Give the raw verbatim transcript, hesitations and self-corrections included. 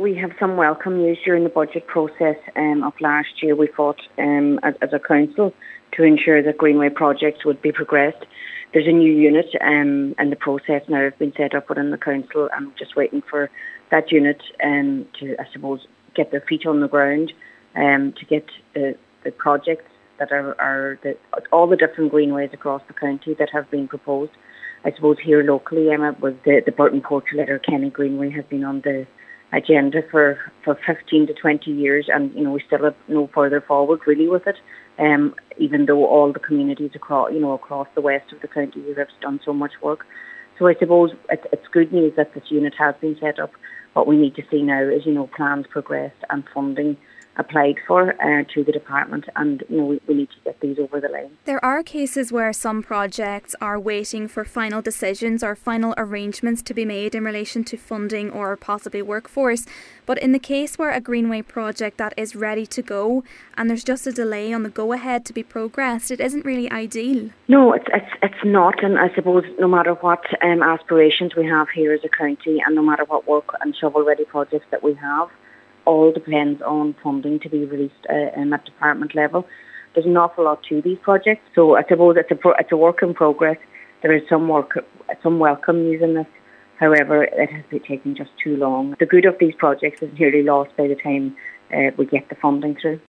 we have some welcome news. During the budget process um, of last year, we fought um, as, as a council to ensure that Greenway projects would be progressed. There's a new unit um, and the process now has been set up within the council. I'm just waiting for that unit um, to, I suppose, get their feet on the ground um, to get the, the projects that are, are the, all the different greenways across the county that have been proposed. I suppose here locally, Emma, was the, the Burton Portrait or Kenny Greenway has been on the agenda for, for fifteen to twenty years, and you know we still have no further forward really with it. Um, even though all the communities across, you know, across the west of the county have done so much work. So I suppose it's, it's good news that this unit has been set up. What we need to see now is, you know, plans progressed and funding applied for uh, to the department, and you know we, we need to get these over the line. There are cases where some projects are waiting for final decisions or final arrangements to be made in relation to funding or possibly workforce. But in the case where a Greenway project that is ready to go and there's just a delay on the go-ahead to be progressed, it isn't really ideal. No, it's it's it's not, and I suppose no matter what um, aspirations we have here as a county, and no matter what work and shovel-ready projects that we have, all depends on funding to be released uh, um, at department level. There's an awful lot to these projects, so I suppose it's a pro- it's a work in progress. There is some work, some welcome news in this. However, it has been taking just too long. The good of these projects is nearly lost by the time uh, we get the funding through.